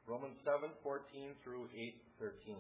Romans 7:14 through 8:13.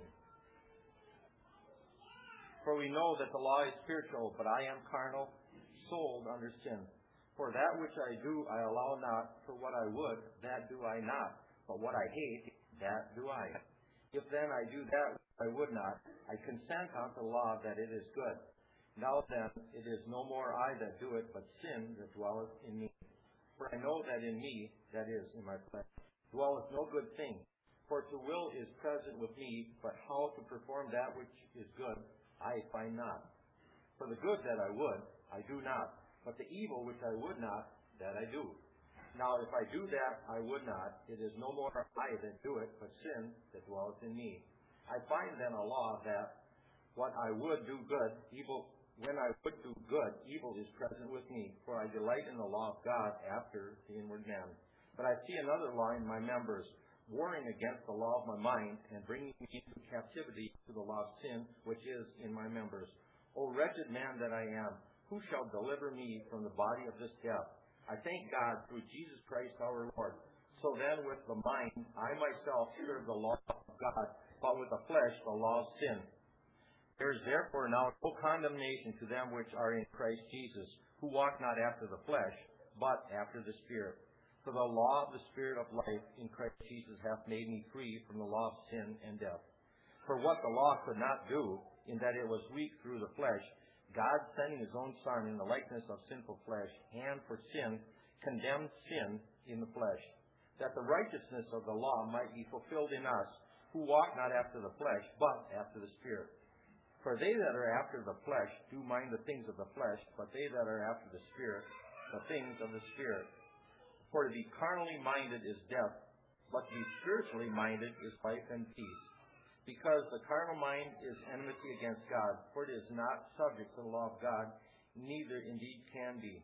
For we know that the law is spiritual, but I am carnal, sold under sin. For that which I do I allow not, for what I would, that do I not. But what I hate, that do I. If then I do that which I would not, I consent unto the law that it is good. Now then, it is no more I that do it, but sin that dwelleth in me. For I know that in me, that is, in my flesh, dwelleth no good thing. For to will is present with me, but how to perform that which is good, I find not. For the good that I would, I do not, but the evil which I would not, that I do. Now if I do that I would not, it is no more I that do it, but sin that dwelleth in me. I find then a law that what I would do good, evil, when I would do good, evil is present with me. For I delight in the law of God after the inward man. But I see another law in my members, warring against the law of my mind, and bringing me into captivity to the law of sin, which is in my members. O wretched man that I am, who shall deliver me from the body of this death? I thank God through Jesus Christ our Lord. So then with the mind, I myself serve the law of God, but with the flesh, the law of sin. There is therefore now no condemnation to them which are in Christ Jesus, who walk not after the flesh, but after the Spirit. For the law of the Spirit of life in Christ Jesus hath made me free from the law of sin and death. For what the law could not do, in that it was weak through the flesh, God sending his own Son in the likeness of sinful flesh, and for sin, condemned sin in the flesh, that the righteousness of the law might be fulfilled in us, who walk not after the flesh, but after the Spirit. For they that are after the flesh do mind the things of the flesh, but they that are after the Spirit, the things of the Spirit. For to be carnally minded is death, but to be spiritually minded is life and peace. Because the carnal mind is enmity against God, for it is not subject to the law of God, neither indeed can be.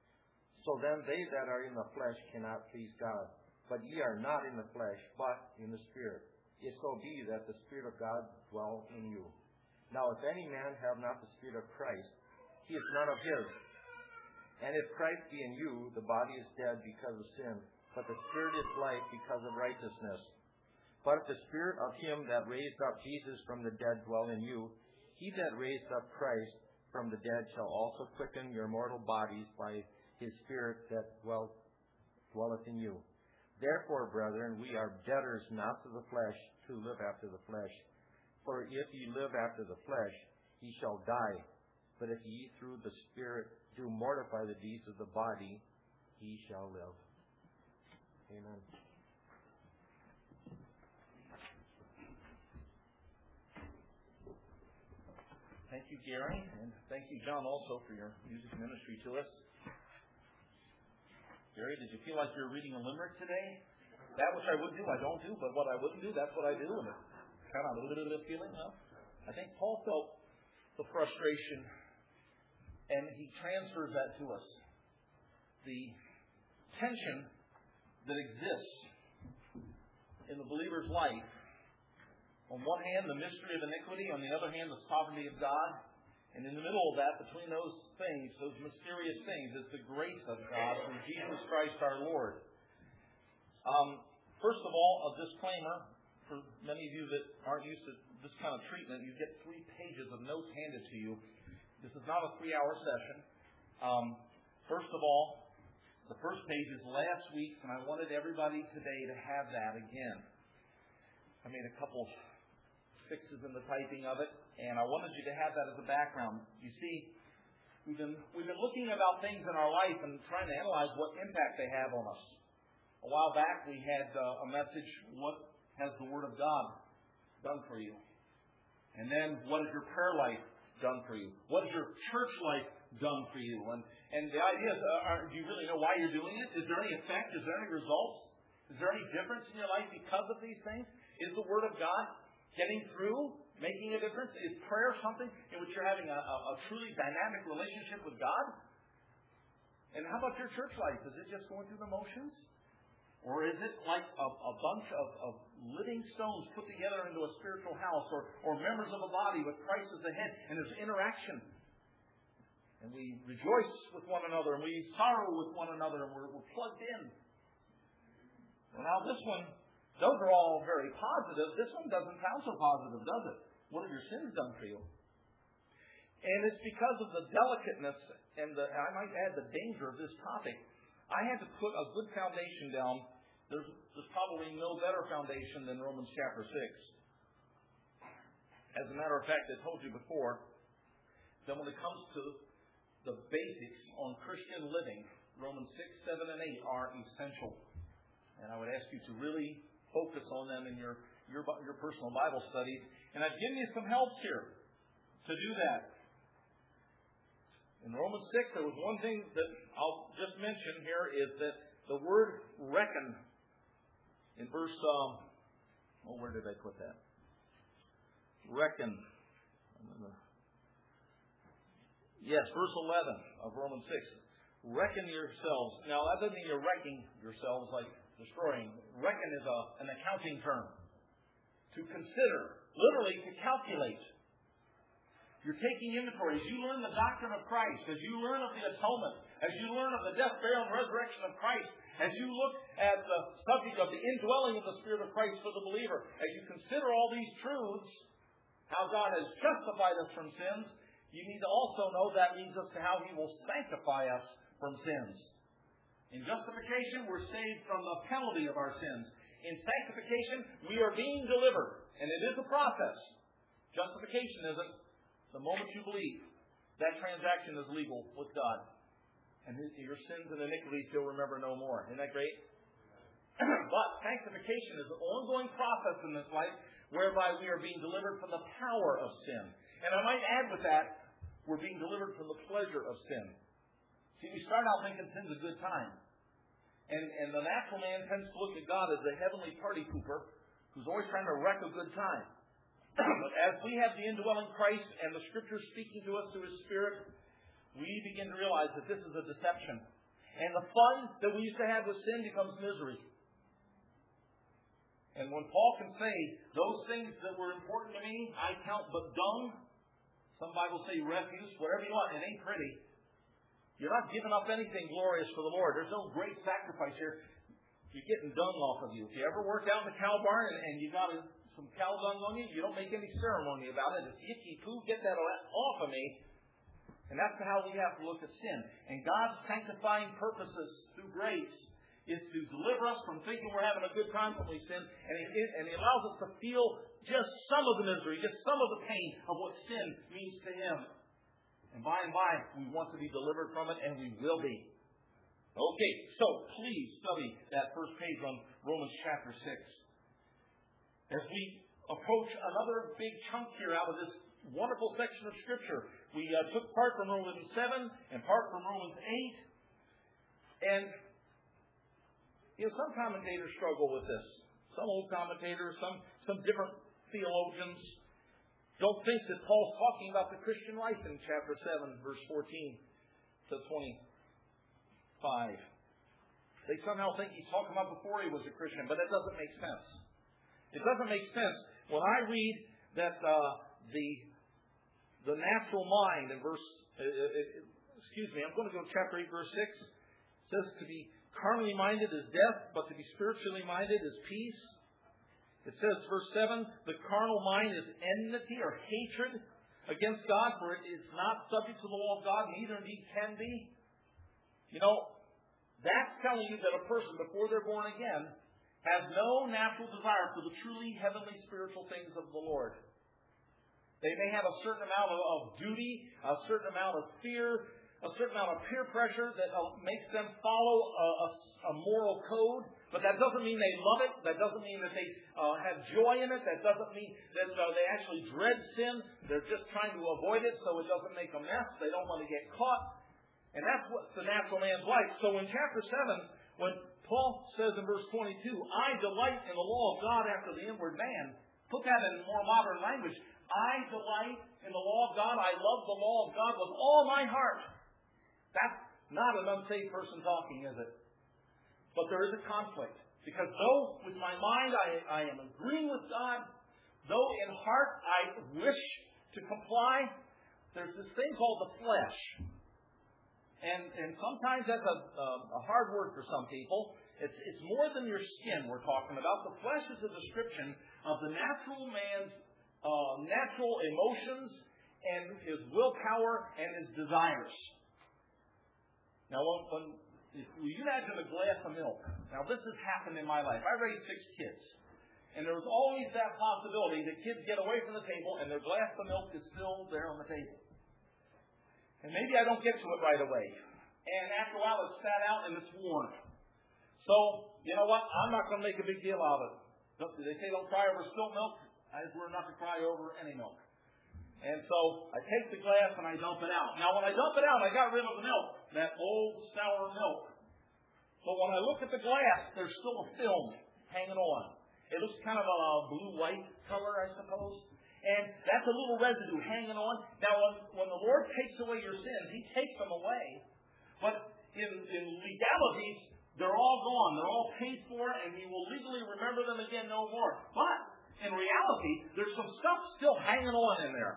So then they that are in the flesh cannot please God. But ye are not in the flesh, but in the Spirit. If so be that the Spirit of God dwell in you. Now if any man have not the Spirit of Christ, he is none of his. And if Christ be in you, the body is dead because of sin, but the Spirit is life because of righteousness. But if the Spirit of him that raised up Jesus from the dead dwell in you, he that raised up Christ from the dead shall also quicken your mortal bodies by his Spirit that dwelleth in you. Therefore, brethren, we are debtors not to the flesh, to live after the flesh. For if ye live after the flesh, ye shall die. But if ye through the Spirit do mortify the deeds of the body, ye shall live. Amen. Thank you, Gary, and thank you, John, also for your music ministry to us. Gary, did you feel like you were reading a limerick today? That which I would do, I don't do, but what I wouldn't do, that's what I do. And it's kind of a little bit of feeling, huh? I think Paul felt the frustration, and he transfers that to us. The tension that exists in the believer's life. On one hand, the mystery of iniquity. On the other hand, the sovereignty of God. And in the middle of that, between those things, those mysterious things, is the grace of God through Jesus Christ our Lord. First of all, a disclaimer. For many of you that aren't used to this kind of treatment, you get 3 pages of notes handed to you. This is not a 3-hour session. First of all, the first page is last week's, and I wanted everybody today to have that again. I made a couple fixes in the typing of it, and I wanted you to have that as a background. You see, we've been looking about things in our life and trying to analyze what impact they have on us. A while back, we had a message, what has the Word of God done for you? And then, what has your prayer life done for you? What has your church life done for you? And the idea is, do you really know why you're doing it? Is there any effect? Is there any results? Is there any difference in your life because of these things? Is the Word of God getting through, making a difference? Is prayer something in which you're having a truly dynamic relationship with God? And how about your church life? Is it just going through the motions? Or is it like a bunch of living stones put together into a spiritual house, or members of a body with Christ as the head, and there's interaction? And we rejoice with one another, and we sorrow with one another, and we're plugged in. Well, now this one Those are all very positive. This one doesn't sound so positive, does it? What have your sins done for you? And it's because of the delicateness and I might add the danger of this topic. I had to put a good foundation down. There's probably no better foundation than Romans chapter 6. As a matter of fact, I told you before that when it comes to the basics on Christian living, Romans 6, 7, and 8 are essential. And I would ask you to really focus on them in your personal Bible studies. And I've given you some helps here to do that. In Romans 6, there was one thing that I'll just mention here is that the word reckon in verse, where did I put that? Reckon. Yes, verse 11 of Romans 6. Reckon yourselves. Now, that doesn't mean you're wrecking yourselves like destroying. Reckon is an accounting term. To consider. Literally, to calculate. You're taking inventory. As you learn the doctrine of Christ, as you learn of the atonement, as you learn of the death, burial, and resurrection of Christ, as you look at the subject of the indwelling of the Spirit of Christ for the believer, as you consider all these truths, how God has justified us from sins, you need to also know that leads us to how He will sanctify us from sins. In justification, we're saved from the penalty of our sins. In sanctification, we are being delivered. And it is a process. Justification isn't. The moment you believe, that transaction is legal with God. And your sins and iniquities He'll remember no more. Isn't that great? But sanctification is an ongoing process in this life whereby we are being delivered from the power of sin. And I might add with that, we're being delivered from the pleasure of sin. See, we start out thinking sin's a good time. And the natural man tends to look at God as a heavenly party pooper who's always trying to wreck a good time. But as we have the indwelling Christ and the Scripture speaking to us through His Spirit, we begin to realize that this is a deception. And the fun that we used to have with sin becomes misery. And when Paul can say, those things that were important to me, I count but dung. Some Bibles say refuse, whatever you want. It ain't pretty. You're not giving up anything glorious for the Lord. There's no great sacrifice here. You're getting dung off of you. If you ever work out in the cow barn and you got some cow dung on you, you don't make any ceremony about it. It's icky poo, get that off of me. And that's how we have to look at sin. And God's sanctifying purposes through grace is to deliver us from thinking we're having a good time when we sin. And He allows us to feel just some of the misery, just some of the pain of what sin means to Him. And by, we want to be delivered from it, and we will be. Okay, so please study that first page on Romans chapter 6. As we approach another big chunk here out of this wonderful section of Scripture, we took part from Romans 7 and part from Romans 8. And some commentators struggle with this. Some old commentators, some different theologians don't think that Paul's talking about the Christian life in chapter 7, verse 14 to 25. They somehow think he's talking about before he was a Christian, but that doesn't make sense. It doesn't make sense. When I read that the natural mind in verse, I'm going to go to chapter 8, verse 6. It says to be carnally minded is death, but to be spiritually minded is peace. It says, verse 7, the carnal mind is enmity or hatred against God, for it is not subject to the law of God, neither indeed can be. That's telling you that a person, before they're born again, has no natural desire for the truly heavenly spiritual things of the Lord. They may have a certain amount of duty, a certain amount of fear, a certain amount of peer pressure that makes them follow a moral code. But that doesn't mean they love it. That doesn't mean that they have joy in it. That doesn't mean that they actually dread sin. They're just trying to avoid it so it doesn't make a mess. They don't want to get caught. And that's what the natural man's like. So in chapter 7, when Paul says in verse 22, I delight in the law of God after the inward man. Put that in more modern language. I delight in the law of God. I love the law of God with all my heart. That's not an unsaved person talking, is it? But there is a conflict. Because though with my mind I am agreeing with God, though in heart I wish to comply, there's this thing called the flesh. And sometimes that's a hard word for some people. It's more than your skin we're talking about. The flesh is a description of the natural man's natural emotions and his willpower and his desires. Now, if you imagine a glass of milk. Now, this has happened in my life. I raised 6 kids. And there was always that possibility that kids get away from the table and their glass of milk is still there on the table. And maybe I don't get to it right away. And after a while, it's sat out and it's worn. So, you know what? I'm not going to make a big deal out of it. They say don't cry over spilt milk. We're not to cry over any milk. And so I take the glass and I dump it out. Now, when I dump it out, I got rid of the milk, that old sour milk. But when I look at the glass, there's still a film hanging on. It looks kind of a blue-white color, I suppose. And that's a little residue hanging on. Now, when the Lord takes away your sins, He takes them away. But in legalities, they're all gone. They're all paid for, and He will legally remember them again no more. But in reality, there's some stuff still hanging on in there.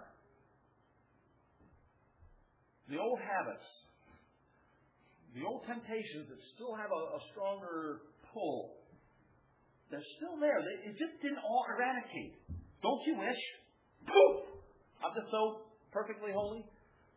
The old habits, the old temptations that still have a stronger pull, they're still there. It just didn't all eradicate. Don't you wish? Poof! I'm just so perfectly holy.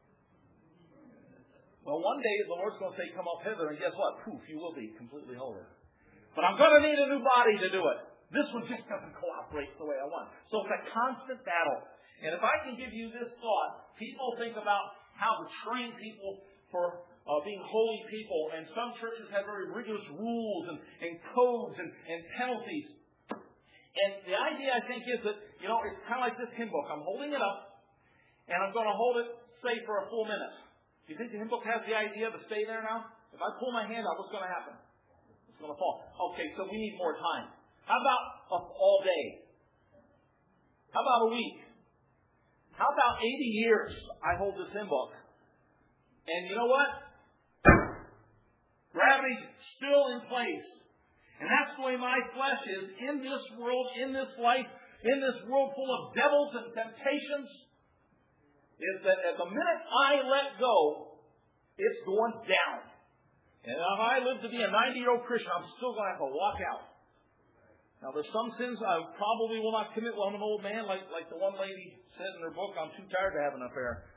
Well, one day the Lord's going to say, come up hither, and guess what? Poof, you will be completely holy. But I'm going to need a new body to do it. This one just doesn't cooperate the way I want. So it's a constant battle. And if I can give you this thought, people think about how to train people for being holy people. And some churches have very rigorous rules and codes and penalties. And the idea, I think, is that, it's kind of like this hymn book. I'm holding it up, and I'm going to hold it, say, for a full minute. Do you think the hymn book has the idea to stay there now? If I pull my hand out, what's going to happen? It's going to fall. Okay, so we need more time. How about all day? How about a week? How about 80 years I hold this hymn book? And you know what? Gravity's still in place. And that's the way my flesh is in this world, in this life, in this world full of devils and temptations, is that at the minute I let go, it's going down. And if I live to be a 90-year-old Christian, I'm still going to have to walk out. Now, there's some sins I probably will not commit while I'm an old man, like the one lady said in her book, I'm too tired to have an affair.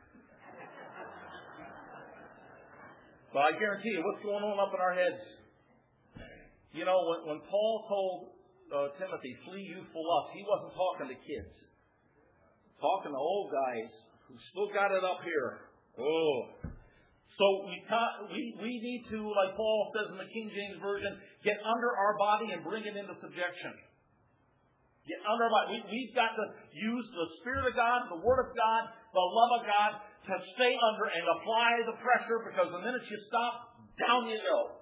But I guarantee you, what's going on up in our heads? When Paul told Timothy, flee youthful lust, he wasn't talking to kids. Talking to old guys who still got it up here. Oh. So we need to, like Paul says in the King James Version, get under our body and bring it into subjection. Get under our body. We've got to use the Spirit of God, the Word of God, the love of God to stay under and apply the pressure, because the minute you stop, down you go.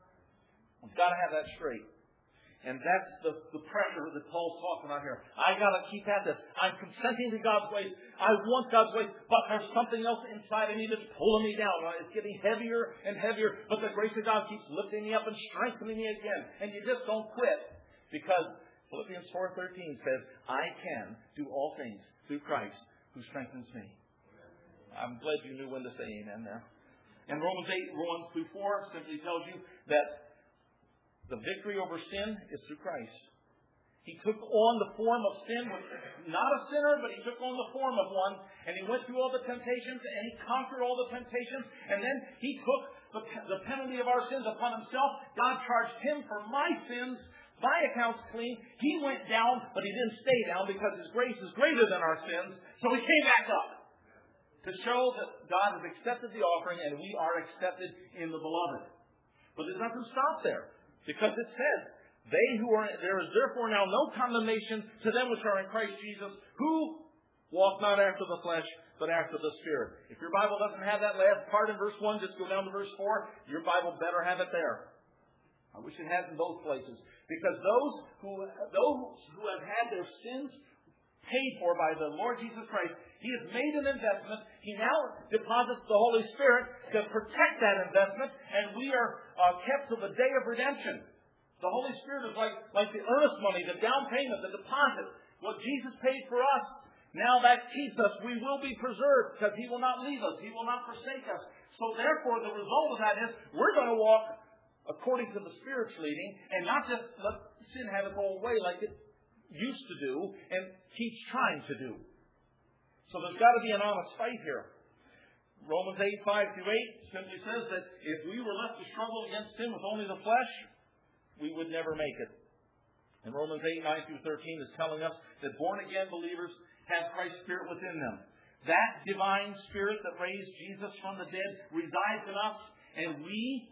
We've got to have that straight. And that's the pressure that Paul's talking about here. I got to keep at this. I'm consenting to God's ways. I want God's ways, but there's something else inside of me that's pulling me down. It's getting heavier and heavier, but the grace of God keeps lifting me up and strengthening me again. And you just don't quit, because Philippians 4:13 says, I can do all things through Christ who strengthens me. I'm glad you knew when to say amen there. And Romans 8:1-4 simply tells you that the victory over sin is through Christ. He took on the form of sin, not a sinner, but He took on the form of one, and He went through all the temptations, and He conquered all the temptations, and then He took the penalty of our sins upon Himself. God charged Him for my sins. My account's clean. He went down, but He didn't stay down, because His grace is greater than our sins, so He came back up to show that God has accepted the offering, and we are accepted in the Beloved. But it doesn't stop there. Because it says, there is therefore now no condemnation to them which are in Christ Jesus, who walk not after the flesh, but after the Spirit. If your Bible doesn't have that last part in verse 1, just go down to verse 4. Your Bible better have it there. I wish it had in both places. Because those who have had their sins paid for by the Lord Jesus Christ, He has made an investment. He now deposits the Holy Spirit to protect that investment, and we are kept to the day of redemption. The Holy Spirit is like the earnest money, the down payment, the deposit. What Jesus paid for us, now that keeps us. We will be preserved, because He will not leave us. He will not forsake us. So therefore, the result of that is we're going to walk according to the Spirit's leading, and not just let sin have its own way like it used to do and keeps trying to do. So there's got to be an honest fight here. Romans 8:5-8 simply says that if we were left to struggle against sin with only the flesh, we would never make it. And Romans 8:9-13 is telling us that born-again believers have Christ's Spirit within them. That divine Spirit that raised Jesus from the dead resides in us, and we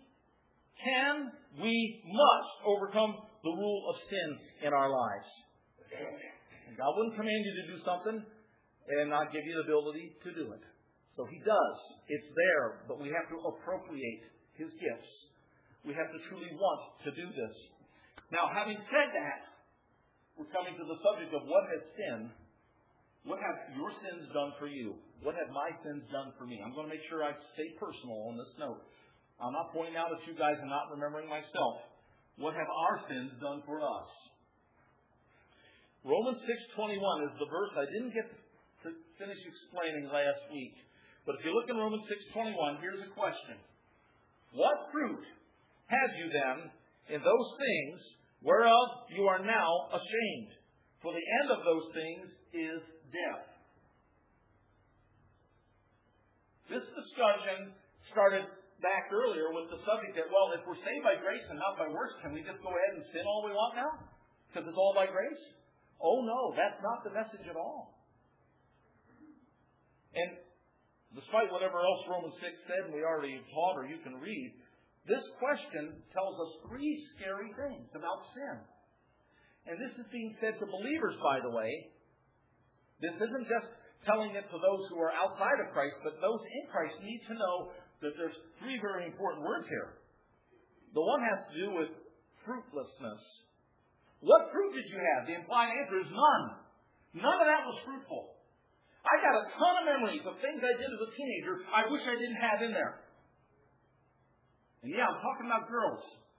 must overcome the rule of sin in our lives. And God wouldn't command you to do something and not give you the ability to do it. So He does. It's there, but we have to appropriate His gifts. We have to truly want to do this. Now, having said that, we're coming to the subject of what have your sins done for you? What have my sins done for me? I'm going to make sure I stay personal on this note. I'm not pointing out at you guys and not remembering myself. What have our sins done for us? Romans 6:21 is the verse I didn't get to finish explaining last week. But if you look in Romans 6:21, here's a question. What fruit have you then in those things whereof you are now ashamed? For the end of those things is death. This discussion started back earlier with the subject that, well, if we're saved by grace and not by works, can we just go ahead and sin all we want now? Because it's all by grace? Oh no, that's not the message at all. And despite whatever else Romans 6 said and we already taught or you can read, this question tells us three scary things about sin. And this is being said to believers, by the way. This isn't just telling it to those who are outside of Christ, but those in Christ need to know that there's three very important words here. The one has to do with fruitlessness. What fruit did you have? The implied answer is none. None of that was fruitful. I got a ton of memories of things I did as a teenager I wish I didn't have in there. And yeah, I'm talking about girls.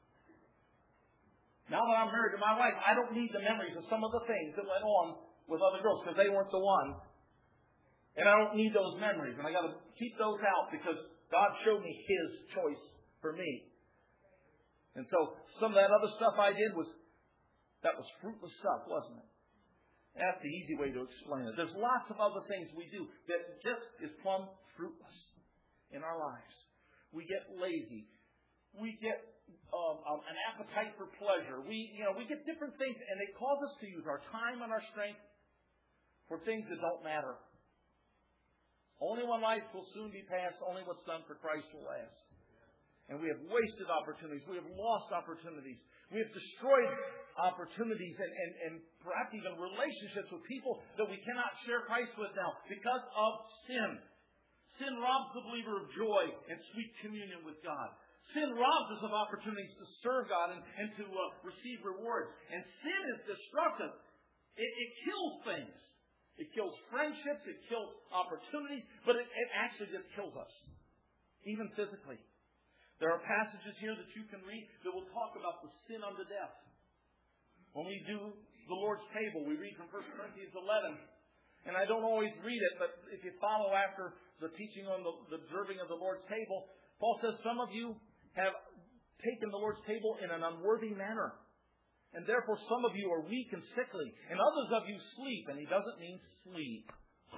Now that I'm married to my wife, I don't need the memories of some of the things that went on with other girls because they weren't the one. And I don't need those memories. And I got to keep those out because God showed me His choice for me. And so some of that other stuff I did was fruitless stuff, wasn't it? That's the easy way to explain it. There's lots of other things we do that just is plumb fruitless in our lives. We get lazy. We get an appetite for pleasure. We get different things, and they cause us to use our time and our strength for things that don't matter. Only one life will soon be passed. Only what's done for Christ will last. And we have wasted opportunities. We have lost opportunities. We have destroyed opportunities and perhaps even relationships with people that we cannot share Christ with now because of sin. Sin robs the believer of joy and sweet communion with God. Sin robs us of opportunities to serve God and to receive rewards. And sin is destructive. It kills things. It kills friendships. It kills opportunities. But it actually just kills us, even physically. There are passages here that you can read that will talk about the sin unto death. When we do the Lord's table, we read from 1 Corinthians 11. And I don't always read it, but if you follow after the teaching on the observing of the Lord's table, Paul says some of you have taken the Lord's table in an unworthy manner. And therefore some of you are weak and sickly. And others of you sleep. And he doesn't mean sleep.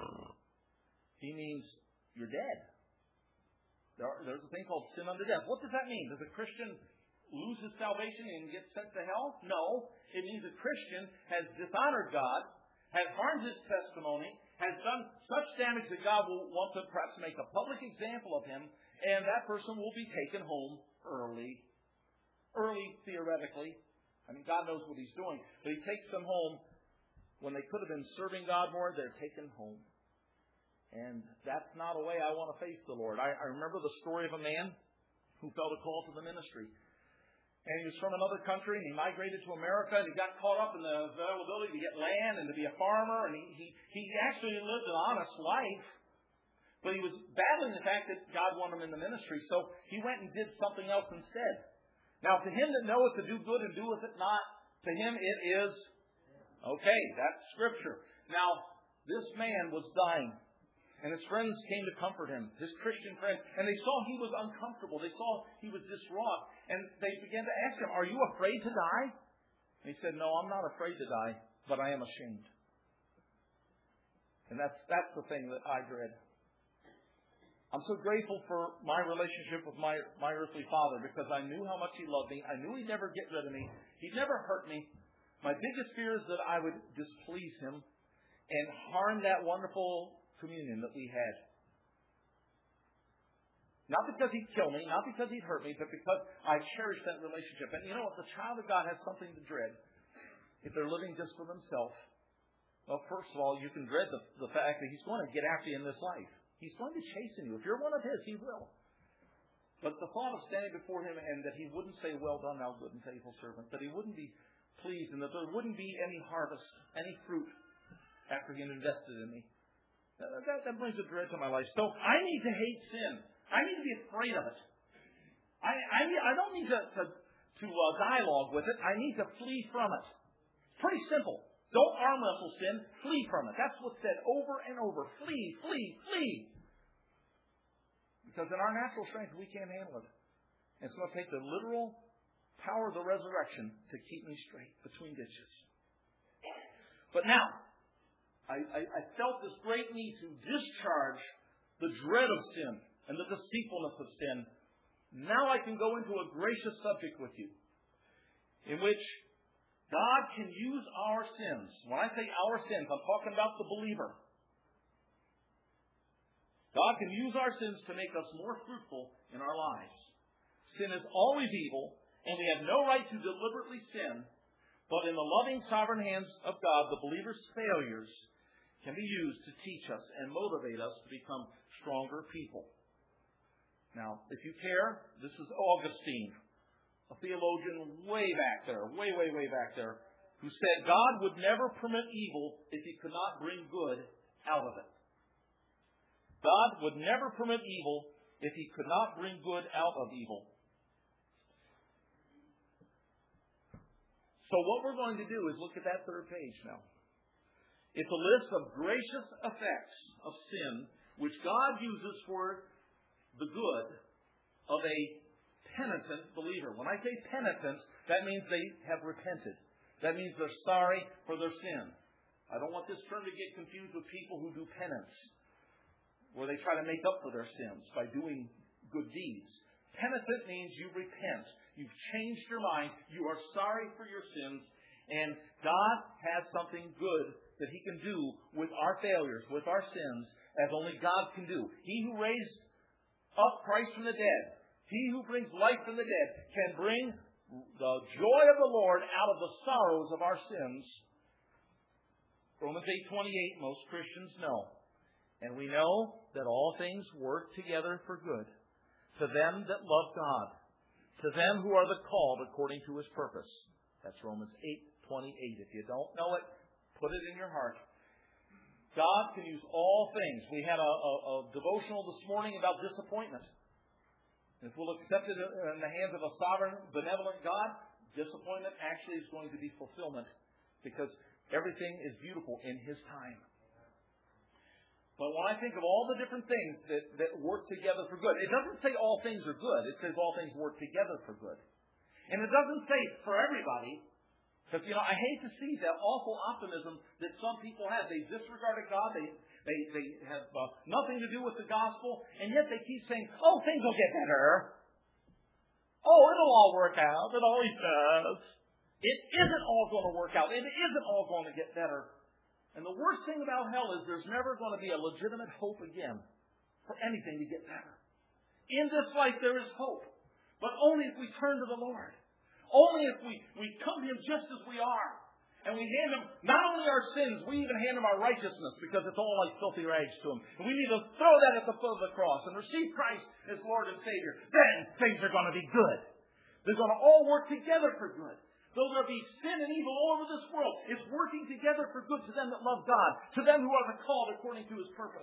He means you're dead. There's a thing called sin unto death. What does that mean? Does a Christian lose his salvation and get sent to hell? No. It means a Christian has dishonored God, has harmed His testimony, has done such damage that God will want to perhaps make a public example of him, and that person will be taken home early. Early, theoretically. I mean, God knows what He's doing. But He takes them home when they could have been serving God more. They're taken home. And that's not a way I want to face the Lord. I remember the story of a man who felt a call to the ministry. And he was from another country, and he migrated to America, and he got caught up in the availability to get land and to be a farmer. And he actually lived an honest life. But he was battling the fact that God wanted him in the ministry. So he went and did something else instead. Now, to him that knoweth to do good and doeth it not, to him it is, okay, that's Scripture. Now, this man was dying. And his friends came to comfort him, his Christian friends, and they saw he was uncomfortable. They saw he was distraught. And they began to ask him, "Are you afraid to die?" And he said, "No, I'm not afraid to die, but I am ashamed." And that's the thing that I dread. I'm so grateful for my relationship with my earthly father, because I knew how much he loved me. I knew he'd never get rid of me. He'd never hurt me. My biggest fear is that I would displease him and harm that wonderful communion that we had. Not because he'd kill me, not because he'd hurt me, but because I cherished that relationship. And you know what? The child of God has something to dread if they're living just for themselves. Well, first of all, you can dread the fact that he's going to get after you in this life. He's going to chasten you. If you're one of his, he will. But the thought of standing before him and that he wouldn't say, "Well done, thou good and faithful servant," that he wouldn't be pleased and that there wouldn't be any harvest, any fruit after he had invested in me, that brings a dread to my life. So I need to hate sin. I need to be afraid of it. I don't need to dialogue with it. I need to flee from it. It's pretty simple. Don't arm wrestle sin. Flee from it. That's what's said over and over. Flee, flee, flee. Because in our natural strength, we can't handle it. And it's going to take the literal power of the resurrection to keep me straight between ditches. But now, I felt this great need to discharge the dread of sin and the deceitfulness of sin. Now I can go into a gracious subject with you, in which God can use our sins. When I say our sins, I'm talking about the believer. God can use our sins to make us more fruitful in our lives. Sin is always evil, and we have no right to deliberately sin, but in the loving, sovereign hands of God, the believer's failures can be used to teach us and motivate us to become stronger people. Now, if you care, this is Augustine, a theologian way back there, way back there, who said God would never permit evil if he could not bring good out of it. God would never permit evil if he could not bring good out of evil. So what we're going to do is look at that third page now. It's a list of gracious effects of sin which God uses for the good of a penitent believer. When I say penitent, that means they have repented. That means they're sorry for their sin. I don't want this term to get confused with people who do penance, where they try to make up for their sins by doing good deeds. Penitent means you repent. You've changed your mind. You are sorry for your sins. And God has something good that he can do with our failures, with our sins, as only God can do. He who raised up Christ from the dead, he who brings life from the dead, can bring the joy of the Lord out of the sorrows of our sins. Romans 8:28, most Christians know. And we know that all things work together for good, to them that love God, to them who are the called according to his purpose. That's Romans 8:28. If you don't know it, put it in your heart. God can use all things. We had a devotional this morning about disappointment. If we'll accept it in the hands of a sovereign, benevolent God, disappointment actually is going to be fulfillment, because everything is beautiful in his time. But when I think of all the different things that work together for good, it doesn't say all things are good. It says all things work together for good. And it doesn't say for everybody. Because, I hate to see that awful optimism that some people have. They disregarded God. They have nothing to do with the gospel. And yet they keep saying, "Oh, things will get better. Oh, it'll all work out. It always does." It isn't all going to work out. It isn't all going to get better. And the worst thing about hell is there's never going to be a legitimate hope again for anything to get better. In this life there is hope, but only if we turn to the Lord. Only if we come to him just as we are. And we hand him not only our sins, we even hand him our righteousness, because it's all like filthy rags to him. And we need to throw that at the foot of the cross and receive Christ as Lord and Savior. Then things are going to be good. They're going to all work together for good. Though there be sin and evil all over this world, it's working together for good to them that love God, to them who are the called according to his purpose.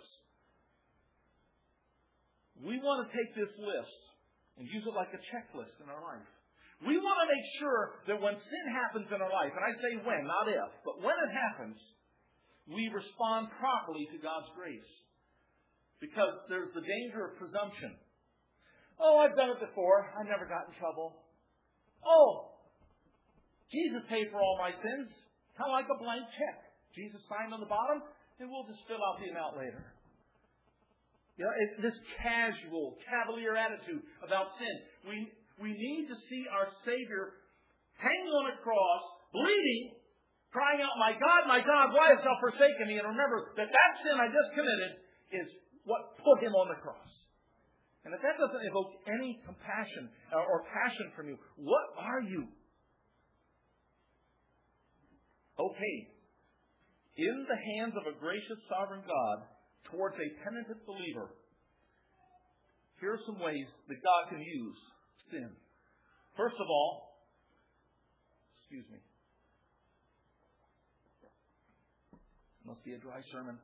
We want to take this list and use it like a checklist in our life. We want to make sure that when sin happens in our life, and I say when, not if, but when it happens, we respond properly to God's grace. Because there's the danger of presumption. Oh, I've done it before. I never got in trouble. Oh, Jesus paid for all my sins. Kind of like a blank check. Jesus signed on the bottom, and we'll just fill out the amount later. You know, it's this casual, cavalier attitude about sin. We need to see our Savior hanging on a cross, bleeding, crying out, my God, why hast thou forsaken me? And remember that sin I just committed is what put him on the cross. And if that doesn't evoke any compassion or passion from you, what are you? Okay, in the hands of a gracious sovereign God towards a penitent believer, here are some ways that God can use sin. First of all, must be a dry sermon.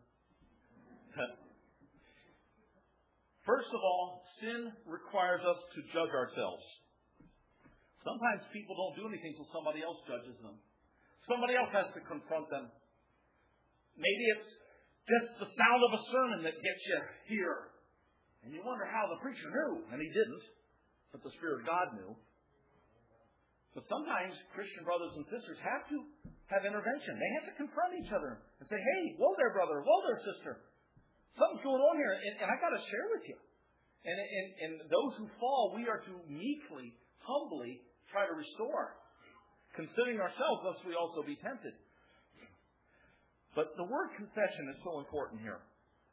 First of all, sin requires us to judge ourselves. Sometimes people don't do anything until somebody else judges them. Somebody else has to confront them. Maybe it's just the sound of a sermon that gets you here. And you wonder how the preacher knew. And he didn't. But the Spirit of God knew. But sometimes Christian brothers and sisters have to have intervention. They have to confront each other and say, hey, whoa there, brother. Whoa there, sister. Something's going on here. And I got to share with you. And those who fall, we are to meekly, humbly try to restore. Considering ourselves, lest we also be tempted. But the word confession is so important here.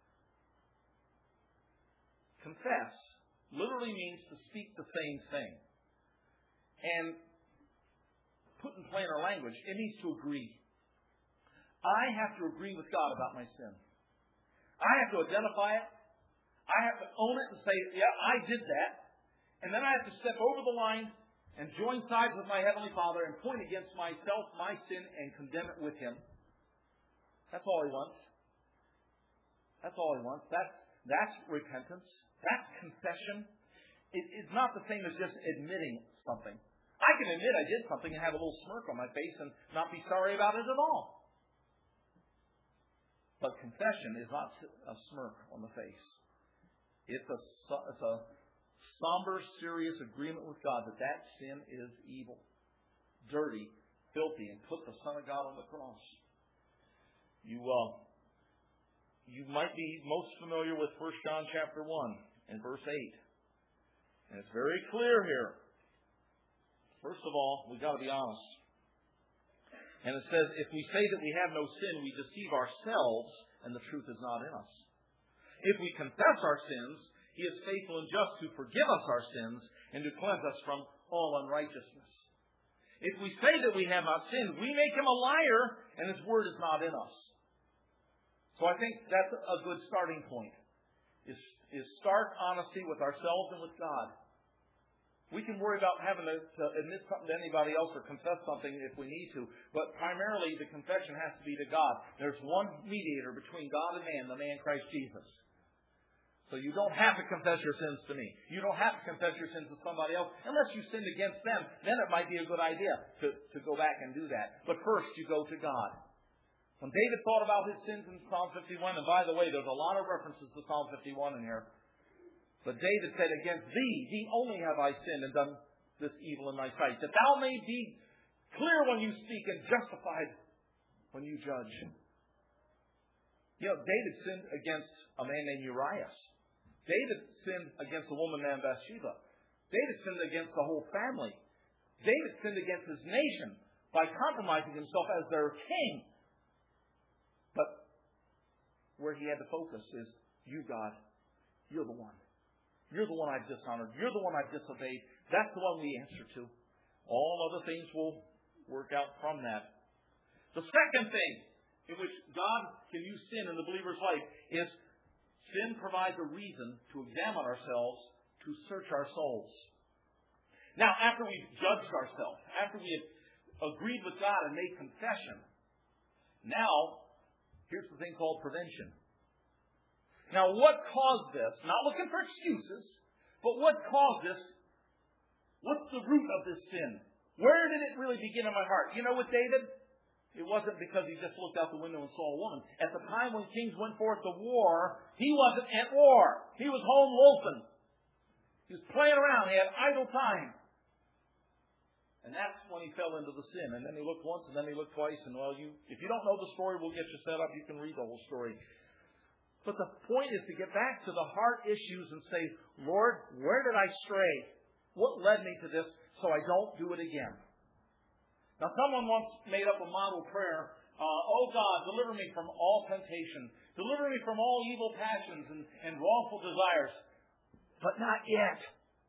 Confess literally means to speak the same thing. And put in plainer language, it means to agree. I have to agree with God about my sin. I have to identify it. I have to own it and say, yeah, I did that. And then I have to step over the line and join sides with my Heavenly Father and point against myself, my sin, and condemn it with Him. That's all He wants. That's all He wants. That's repentance. That's confession. It's not the same as just admitting something. I can admit I did something and have a little smirk on my face and not be sorry about it at all. But confession is not a smirk on the face. It's a somber, serious agreement with God that sin is evil, dirty, filthy, and put the Son of God on the cross. You might be most familiar with 1 John chapter 1 and verse 8. And it's very clear here. First of all, we've got to be honest. And it says, if we say that we have no sin, we deceive ourselves, and the truth is not in us. If we confess our sins, He is faithful and just to forgive us our sins and to cleanse us from all unrighteousness. If we say that we have not sinned, we make Him a liar, and His word is not in us. So I think that's a good starting point, is stark honesty with ourselves and with God. We can worry about having to admit something to anybody else or confess something if we need to, but primarily the confession has to be to God. There's one mediator between God and man, the man Christ Jesus. So you don't have to confess your sins to me. You don't have to confess your sins to somebody else unless you sinned against them. Then it might be a good idea to go back and do that. But first you go to God. When David thought about his sins in Psalm 51, and by the way, there's a lot of references to Psalm 51 in here, but David said, against thee only have I sinned and done this evil in thy sight, that thou may be clear when you speak and justified when you judge. You know, David sinned against a man named Uriah. David sinned against a woman named Bathsheba. David sinned against the whole family. David sinned against his nation by compromising himself as their king. But where he had to focus is, you, God, you're the one. You're the one I've dishonored. You're the one I've disobeyed. That's the one we answer to. All other things will work out from that. The second thing in which God can use sin in the believer's life is sin provides a reason to examine ourselves, to search our souls. Now, after we've judged ourselves, after we have agreed with God and made confession, now, here's the thing called prevention. Now, what caused this? Not looking for excuses, but what caused this? What's the root of this sin? Where did it really begin in my heart? You know, with David, It wasn't because he just looked out the window and saw a woman. At the time when kings went forth to war, he wasn't at war. He was home loafing. He was playing around. He had idle time. And that's when he fell into the sin. And then he looked once, and then he looked twice. And if you don't know the story, we'll get you set up. You can read the whole story. But the point is to get back to the heart issues and say, Lord, where did I stray? What led me to this so I don't do it again? Now, someone once made up a model prayer. Oh God, deliver me from all temptation. Deliver me from all evil passions and wrongful desires. But not yet.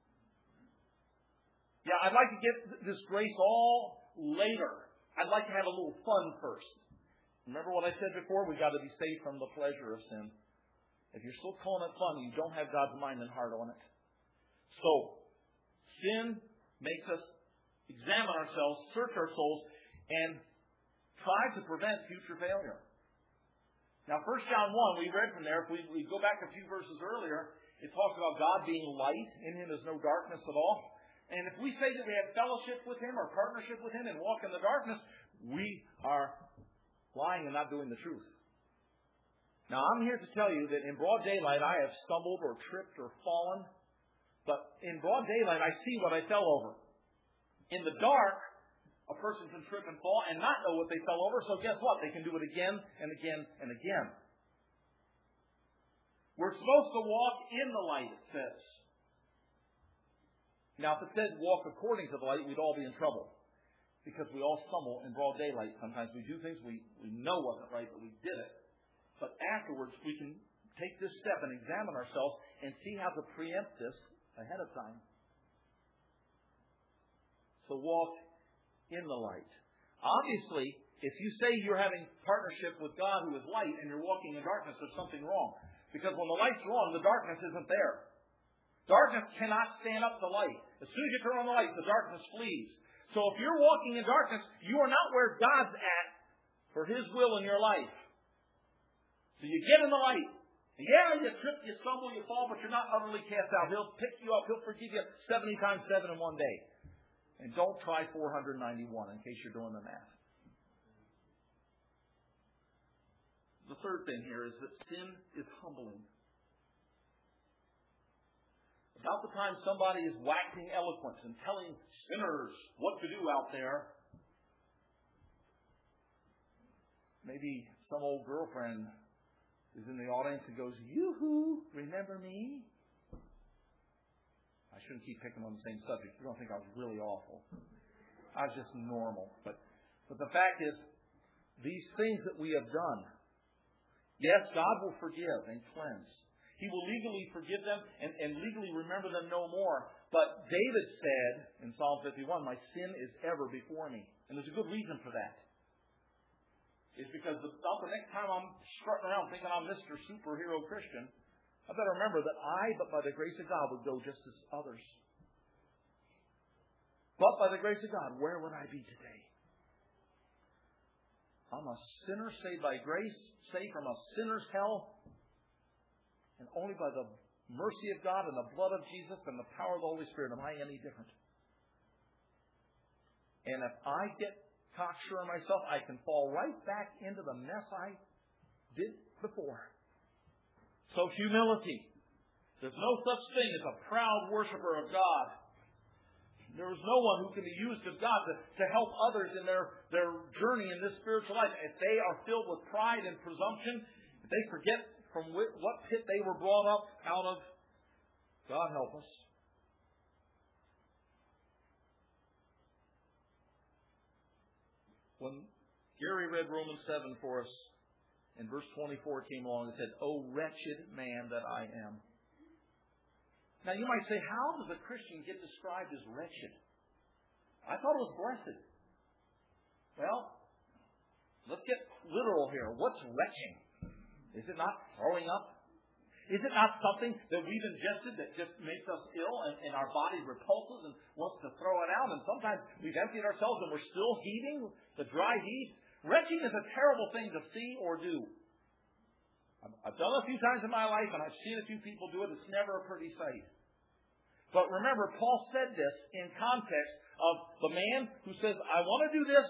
Yeah, I'd like to get this grace all later. I'd like to have a little fun first. Remember what I said before? We've got to be saved from the pleasure of sin. If you're still calling it fun, you don't have God's mind and heart on it. So, sin makes us examine ourselves, search our souls, and try to prevent future failure. Now, 1 John 1, we read from there. If we go back a few verses earlier, it talks about God being light. In Him is no darkness at all. And if we say that we have fellowship with Him or partnership with Him and walk in the darkness, we are lying and not doing the truth. Now, I'm here to tell you that in broad daylight I have stumbled or tripped or fallen. But in broad daylight I see what I fell over. In the dark, a person can trip and fall and not know what they fell over. So guess what? They can do it again and again and again. We're supposed to walk in the light, it says. Now, if it said walk according to the light, we'd all be in trouble. Because we all stumble in broad daylight. Sometimes we do things we know wasn't right, but we did it. But afterwards, we can take this step and examine ourselves and see how to preempt this ahead of time. So walk in the light. Obviously, if you say you're having partnership with God who is light and you're walking in darkness, there's something wrong. Because when the light's on, the darkness isn't there. Darkness cannot stand up to light. As soon as you turn on the light, the darkness flees. So if you're walking in darkness, you are not where God's at for His will in your life. So you get in the light. Yeah, you trip, you stumble, you fall, but you're not utterly cast out. He'll pick you up. He'll forgive you 70 times 7 in one day. And don't try 491 in case you're doing the math. The third thing here is that sin is humbling. About the time somebody is waxing eloquent and telling sinners what to do out there, maybe some old girlfriend is in the audience and goes, "Yoo-hoo, remember me?" I shouldn't keep picking on the same subject. You're going to think I was really awful. I was just normal. But the fact is, these things that we have done, yes, God will forgive and cleanse. He will legally forgive them and legally remember them no more. But David said in Psalm 51, "My sin is ever before me." And there's a good reason for that. It's because about the next time I'm strutting around thinking I'm Mr. Superhero Christian, I better remember that but by the grace of God, would go just as others. But by the grace of God, where would I be today? I'm a sinner saved by grace, saved from a sinner's hell. And only by the mercy of God and the blood of Jesus and the power of the Holy Spirit am I any different. And if I get cocksure of myself, I can fall right back into the mess I did before. So humility. There's no such thing as a proud worshiper of God. There is no one who can be used of God to help others in their journey in this spiritual life. If they are filled with pride and presumption, if they forget from what pit they were brought up out of, God help us. When Gary read Romans 7 for us, and verse 24 came along and said, "O wretched man that I am." Now you might say, how does a Christian get described as wretched? I thought it was blessed. Well, let's get literal here. What's retching? Is it not throwing up? Is it not something that we've ingested that just makes us ill and our body repulses and wants to throw it out? And sometimes we've emptied ourselves and we're still heaving the dry heat. Retching is a terrible thing to see or do. I've done it a few times in my life and I've seen a few people do it. It's never a pretty sight. But remember, Paul said this in context of the man who says, "I want to do this,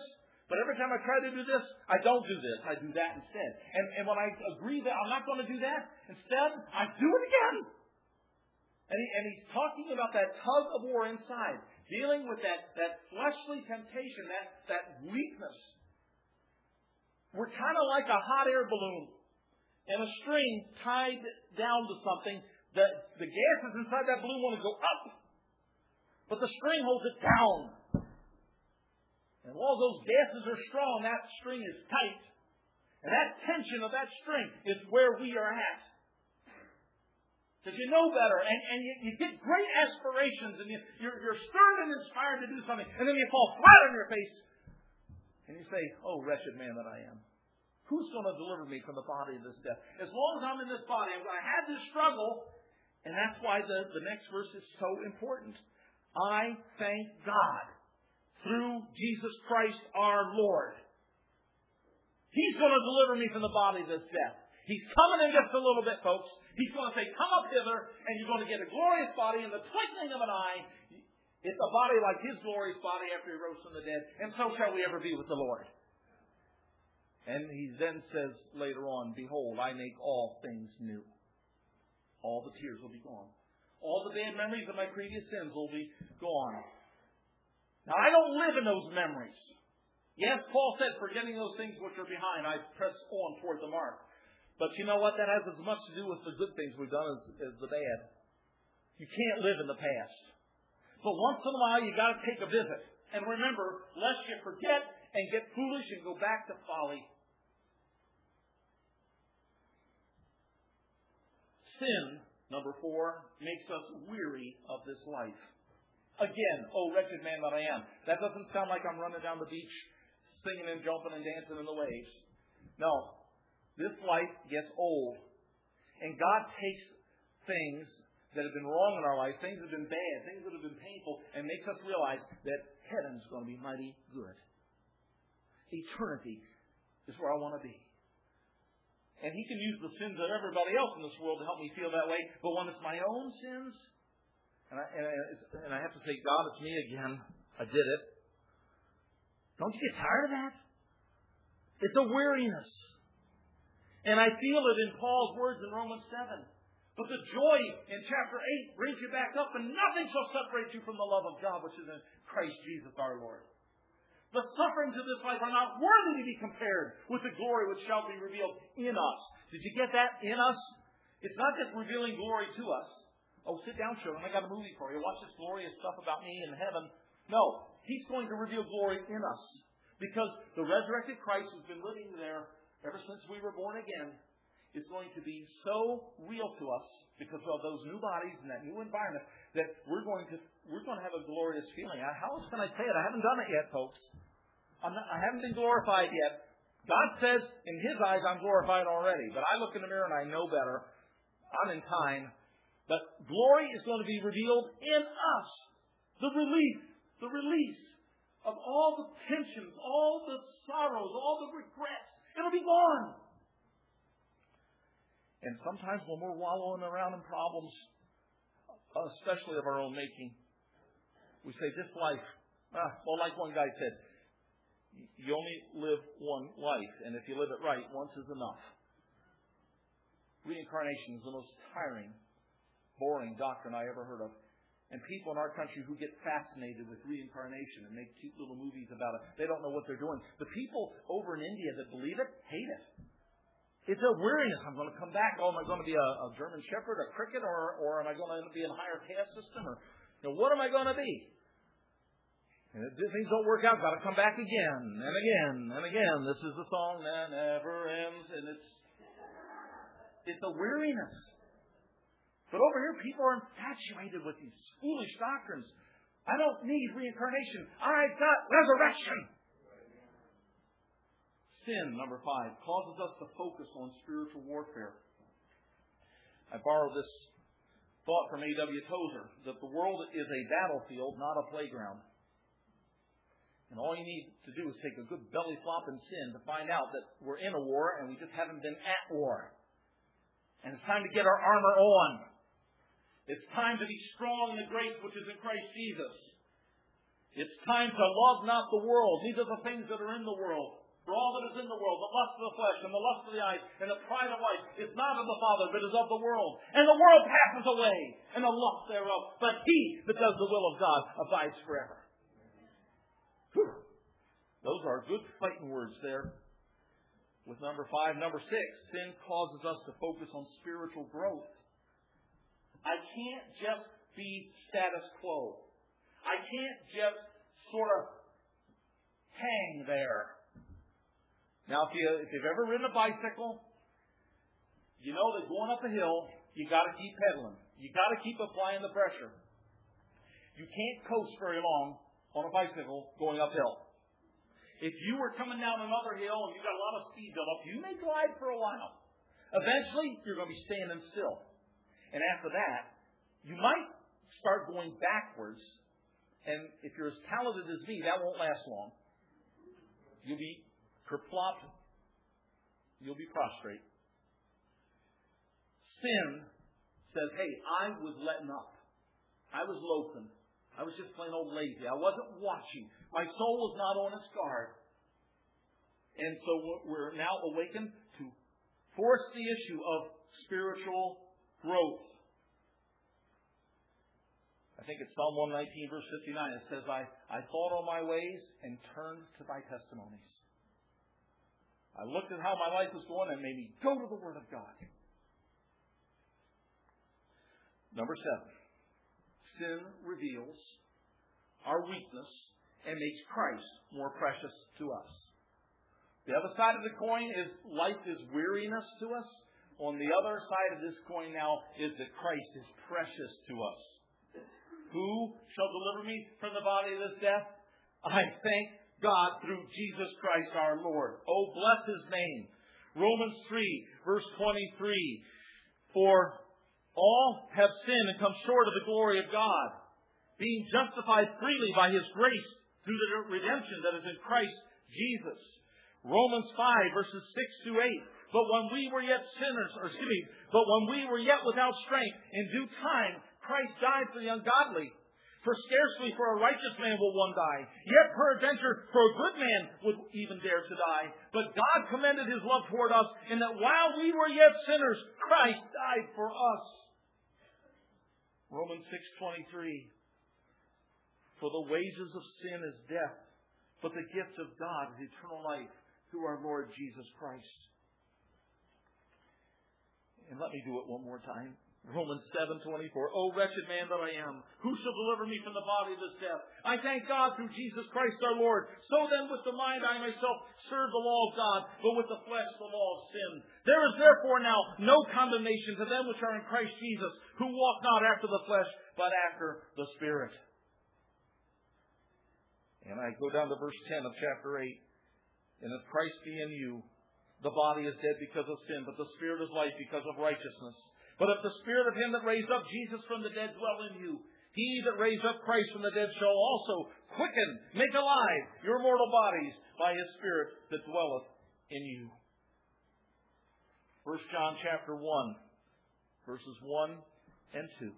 But every time I try to do this, I don't do this. I do that instead. And when I agree that I'm not going to do that, instead, I do it again. And he's talking about that tug of war inside, dealing with that fleshly temptation, that weakness. We're kind of like a hot air balloon and a string tied down to something. The gases inside that balloon want to go up, but the string holds it down. And while those gases are strong, that string is tight. And that tension of that string is where we are at. Because you know better, and you get great aspirations, and you're stirred and inspired to do something, and then you fall flat on your face, and you say, "Oh, wretched man that I am. Who's going to deliver me from the body of this death? As long as I'm in this body, I'm going to have this struggle." And that's why the next verse is so important. I thank God through Jesus Christ our Lord. He's going to deliver me from the body of this death. He's coming in just a little bit, folks. He's going to say, "Come up hither," and you're going to get a glorious body in the twinkling of an eye. It's a body like His glorious body after He rose from the dead. And so shall we ever be with the Lord. And He then says later on, "Behold, I make all things new." All the tears will be gone. All the bad memories of my previous sins will be gone. Now, I don't live in those memories. Yes, Paul said, "Forgetting those things which are behind, I press on toward the mark." But you know what? That has as much to do with the good things we've done as the bad. You can't live in the past. But once in a while, you've got to take a visit. And remember, lest you forget and get foolish and go back to folly. Sin, number 4, makes us weary of this life. Again, "Oh, wretched man that I am." That doesn't sound like I'm running down the beach singing and jumping and dancing in the waves. No. This life gets old. And God takes things that have been wrong in our life, things that have been bad, things that have been painful, and makes us realize that heaven's going to be mighty good. Eternity is where I want to be. And He can use the sins of everybody else in this world to help me feel that way. But when it's my own sins, and I have to say, "God, it's me again. I did it." Don't you get tired of that? It's a weariness. And I feel it in Paul's words in Romans 7. But the joy in chapter 8 brings you back up, and nothing shall separate you from the love of God, which is in Christ Jesus our Lord. The sufferings of this life are not worthy to be compared with the glory which shall be revealed in us. Did you get that? In us? It's not just revealing glory to us. "Oh, sit down, children. I got a movie for you. Watch this glorious stuff about me in heaven." No. He's going to reveal glory in us. Because the resurrected Christ who's been living there ever since we were born again is going to be so real to us because of those new bodies and that new environment that we're going to have a glorious feeling. How else can I say it? I haven't done it yet, folks. I haven't been glorified yet. God says in His eyes I'm glorified already. But I look in the mirror and I know better. I'm in time. But glory is going to be revealed in us. The release of all the tensions, all the sorrows, all the regrets. It'll be gone. And sometimes when we're wallowing around in problems, especially of our own making, we say, "This life," well, like one guy said, "You only live one life, and if you live it right, once is enough." Reincarnation is the most tiring, boring doctrine I ever heard of. And people in our country who get fascinated with reincarnation and make cute little movies about it, they don't know what they're doing. The people over in India that believe it, hate it. It's a weariness. I'm going to come back. Oh, am I going to be a German Shepherd, a cricket, or am I going to be in a higher caste system? Or what am I going to be? And if things don't work out, I've got to come back again and again and again. This is the song that never ends, and it's a weariness. But over here, people are infatuated with these foolish doctrines. I don't need reincarnation. I've got resurrection. Sin, number 5, causes us to focus on spiritual warfare. I borrowed this thought from A.W. Tozer, that the world is a battlefield, not a playground. And all you need to do is take a good belly flop in sin to find out that we're in a war and we just haven't been at war. And it's time to get our armor on. It's time to be strong in the grace which is in Christ Jesus. It's time to love not the world, neither the things that are in the world. For all that is in the world, the lust of the flesh and the lust of the eyes and the pride of life is not of the Father, but is of the world. And the world passes away, and the lust thereof. But he that does the will of God abides forever. Whew. Those are good fighting words there. With number 5. Number 6, sin causes us to focus on spiritual growth. I can't just be status quo. I can't just sort of hang there. Now, if you've ever ridden a bicycle, you know that going up a hill, you got to keep pedaling. You got to keep applying the pressure. You can't coast very long on a bicycle going uphill. If you were coming down another hill and you got a lot of speed built up, you may glide for a while. Eventually, you're going to be standing still. And after that, you might start going backwards. And if you're as talented as me, that won't last long. You'll be kerplopped. You'll be prostrate. Sin says, hey, I was letting up. I was loafing. I was just plain old lazy. I wasn't watching. My soul was not on its guard. And so we're now awakened to force the issue of spiritual growth. I think it's Psalm 119, verse 59. It says, I thought on my ways and turned to thy testimonies. I looked at how my life was going and made me go to the Word of God. Number 7. Sin reveals our weakness and makes Christ more precious to us. The other side of the coin is life is weariness to us. On the other side of this coin now is that Christ is precious to us. Who shall deliver me from the body of this death? I thank God through Jesus Christ our Lord. Oh, bless His name. Romans 3, verse 23. For all have sinned and come short of the glory of God, being justified freely by His grace through the redemption that is in Christ Jesus. Romans 5, verses 6 to 8. But when we were yet but when we were yet without strength, in due time Christ died for the ungodly. For scarcely for a righteous man will one die, yet peradventure for a good man would even dare to die. But God commended His love toward us, in that while we were yet sinners, Christ died for us. Romans 6:23. For the wages of sin is death, but the gift of God is eternal life through our Lord Jesus Christ. And let me do it one more time. Romans 7:24. O wretched man that I am, who shall deliver me from the body of this death? I thank God through Jesus Christ our Lord. So then with the mind I myself serve the law of God, but with the flesh the law of sin. There is therefore now no condemnation to them which are in Christ Jesus, who walk not after the flesh, but after the Spirit. And I go down to verse 10 of chapter 8. And if Christ be in you, the body is dead because of sin, but the Spirit is life because of righteousness. But if the Spirit of Him that raised up Jesus from the dead dwell in you, He that raised up Christ from the dead shall also quicken, make alive your mortal bodies by His Spirit that dwelleth in you. 1 John chapter 1, verses 1 and 2.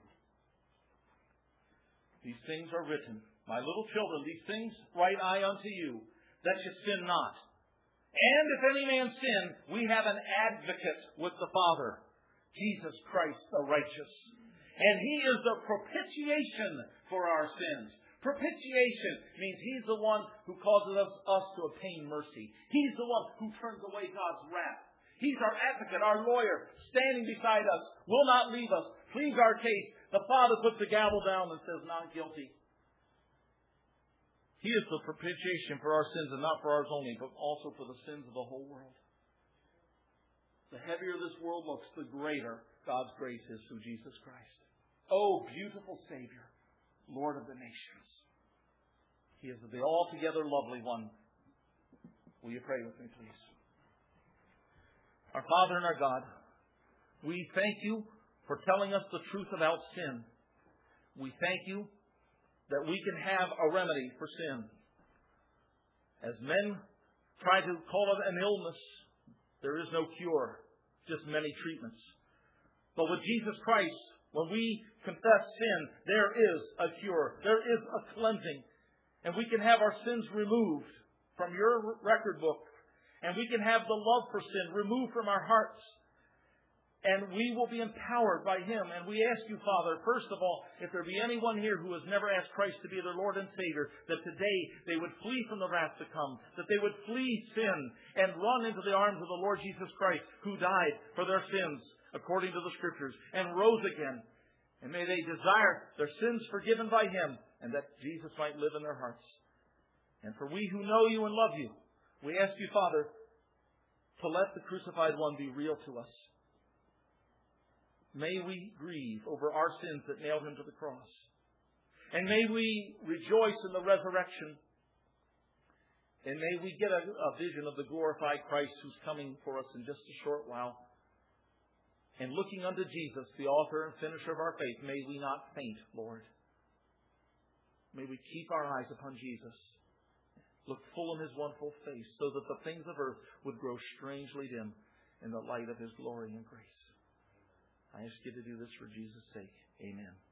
These things are written, my little children, these things write I unto you, that ye sin not. And if any man sin, we have an advocate with the Father, Jesus Christ the righteous. And He is the propitiation for our sins. Propitiation means He's the one who causes us to obtain mercy. He's the one who turns away God's wrath. He's our advocate, our lawyer, standing beside us, will not leave us, pleads our case. The Father puts the gavel down and says, not guilty. He is the propitiation for our sins, and not for ours only, but also for the sins of the whole world. The heavier this world looks, the greater God's grace is through Jesus Christ. Oh, beautiful Savior, Lord of the nations. He is the altogether lovely one. Will you pray with me, please? Our Father and our God, we thank You for telling us the truth about sin. We thank You that we can have a remedy for sin. As men try to call it an illness, there is no cure, just many treatments. But with Jesus Christ, when we confess sin, there is a cure. There is a cleansing. And we can have our sins removed from your record book. And we can have the love for sin removed from our hearts. And we will be empowered by Him. And we ask you, Father, first of all, if there be anyone here who has never asked Christ to be their Lord and Savior, that today they would flee from the wrath to come, that they would flee sin and run into the arms of the Lord Jesus Christ, who died for their sins, according to the Scriptures, and rose again. And may they desire their sins forgiven by Him, and that Jesus might live in their hearts. And for we who know you and love you, we ask you, Father, to let the crucified one be real to us. May we grieve over our sins that nailed Him to the cross. And may we rejoice in the resurrection. And may we get a vision of the glorified Christ who's coming for us in just a short while. And looking unto Jesus, the author and finisher of our faith, may we not faint, Lord. May we keep our eyes upon Jesus. Look full in His wonderful face, so that the things of earth would grow strangely dim in the light of His glory and grace. I ask you to do this for Jesus' sake. Amen.